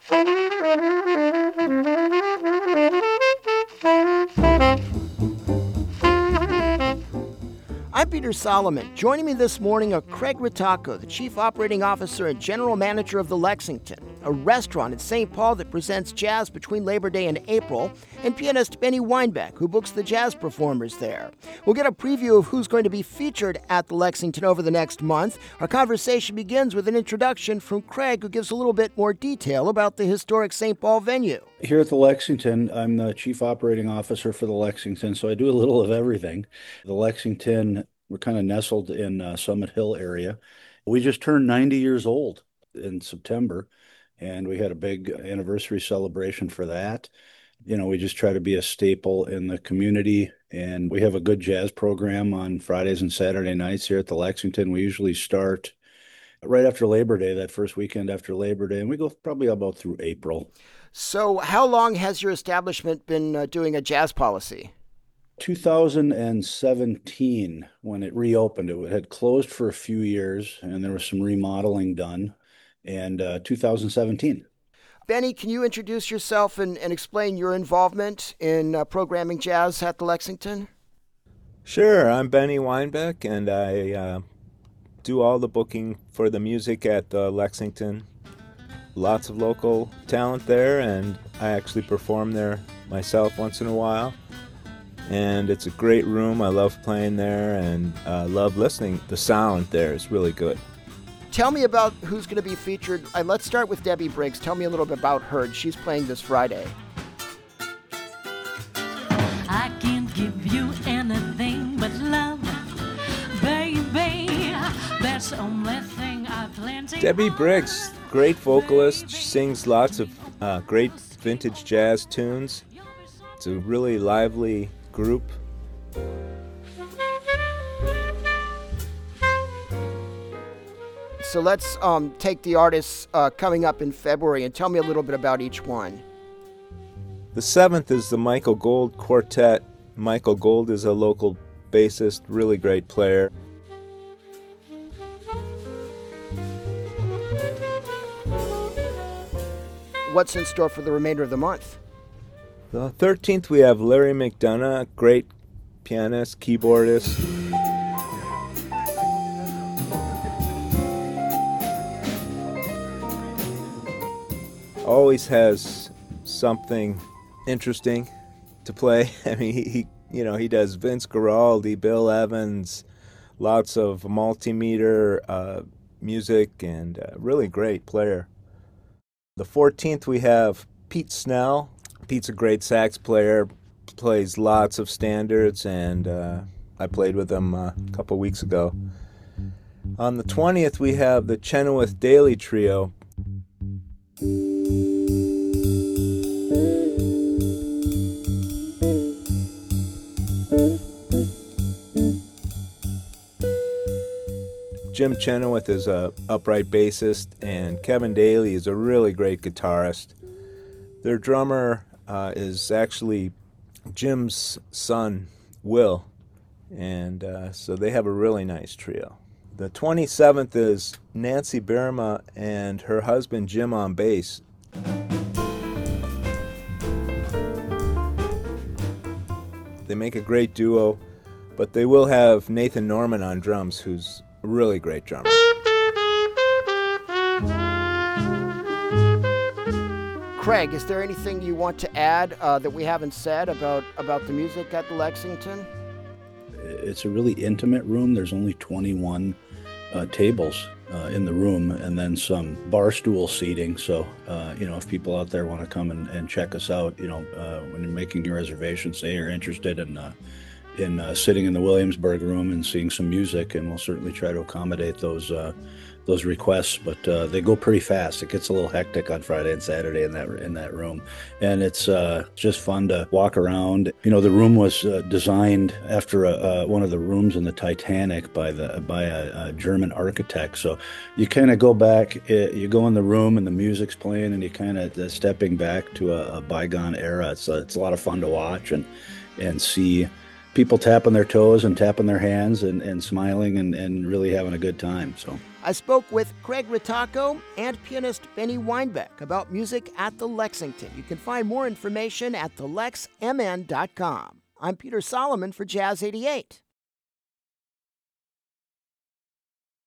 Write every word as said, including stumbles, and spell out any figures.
I'm Peter Solomon. Joining me this morning are Craig Ritacco, the Chief Operating Officer and General Manager of the Lexington, a restaurant in Saint Paul that presents jazz between Labor Day and April, and pianist Benny Weinbeck, who books the jazz performers there. We'll get a preview of who's going to be featured at the Lexington over the next month. Our conversation begins with an introduction from Craig, who gives a little bit more detail about the historic Saint Paul venue. Here at the Lexington, I'm the Chief Operating Officer for the Lexington, so I do a little of everything. The Lexington, we're kind of nestled in uh, Summit Hill area. We just turned ninety years old in September, and we had a big anniversary celebration for that. You know, we just try to be a staple in the community, and we have a good jazz program on Fridays and Saturday nights here at the Lexington. We usually start right after Labor Day, that first weekend after Labor Day, and we go probably about through April. So how long has your establishment been uh, doing a jazz policy? two thousand seventeen, when it reopened. It had closed for a few years, and there was some remodeling done, and uh, two thousand seventeen. Benny, can you introduce yourself and, and explain your involvement in uh, programming jazz at the Lexington? Sure. I'm Benny Weinbeck, and I uh, do all the booking for the music at the Lexington. Lots of local talent there, and I actually perform there myself once in a while. And it's a great room. I love playing there, and I uh, love listening. The sound there is really good. Tell me about who's going to be featured. Uh, let's start with Debbie Briggs. Tell me a little bit about her. She's playing this Friday. I can't give you anything but love, baby. That's the only thing I plan to. Debbie Briggs, great vocalist. She sings lots of uh, great vintage jazz tunes. It's a really lively group. So let's um, take the artists uh, coming up in February and tell me a little bit about each one. The seventh is the Michael Gold Quartet. Michael Gold is a local bassist, really great player. What's in store for the remainder of the month? The thirteenth, we have Larry McDonough, great pianist, keyboardist. Always has something interesting to play. I mean, he, he you know, he does Vince Guaraldi, Bill Evans, lots of multimeter uh, music, and uh, really great player. The fourteenth, we have Pete Snell. Pete's a great sax player, plays lots of standards, and uh, I played with him uh, a couple weeks ago. On the twentieth, we have the Chenoweth Daly Trio. Jim Chenoweth is a upright bassist, and Kevin Daly is a really great guitarist. Their drummer uh, is actually Jim's son, Will, and uh, so they have a really nice trio. The twenty-seventh is Nancy Birma and her husband Jim on bass. They make a great duo, but they will have Nathan Norman on drums, who's a really great drummer. Craig, is there anything you want to add uh, that we haven't said about, about the music at the Lexington? It's a really intimate room. There's only twenty-one uh, tables uh, in the room, and then some bar stool seating. So, uh, you know, if people out there want to come and, and check us out, you know, uh, when you're making your reservation, say you're interested in uh, in uh, sitting in the Williamsburg room and seeing some music, and we'll certainly try to accommodate those uh, those requests. But uh, they go pretty fast. It gets a little hectic on Friday and Saturday in that in that room, and it's uh, just fun to walk around. You know, the room was uh, designed after a, uh, one of the rooms in the Titanic by the by a, a German architect. So you kind of go back, uh, you go in the room, and the music's playing, and you kind of uh, stepping back to a, a bygone era. It's uh, it's a lot of fun to watch and and see people tapping their toes and tapping their hands and, and smiling and, and really having a good time. So I spoke with Craig Ritacco and pianist Benny Weinbeck about music at the Lexington. You can find more information at the lex m n dot com. I'm Peter Solomon for Jazz eighty-eight.